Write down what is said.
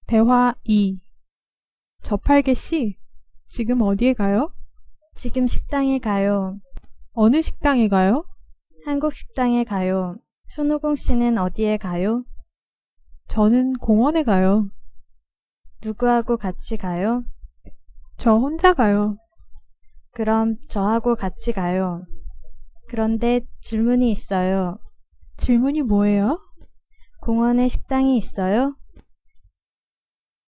대화 2. 저팔계 씨, 지금 어디에 가요? 지금 식당에 가요. 어느 식당에 가요? 한국 식당에 가요. 손오공 씨는 어디에 가요? 저는 공원에 가요. 누구하고 같이 가요? 저 혼자 가요. 그럼 저하고 같이 가요. 그런데 질문이 있어요. 질문이 뭐예요? 공원에 식당이 있어요?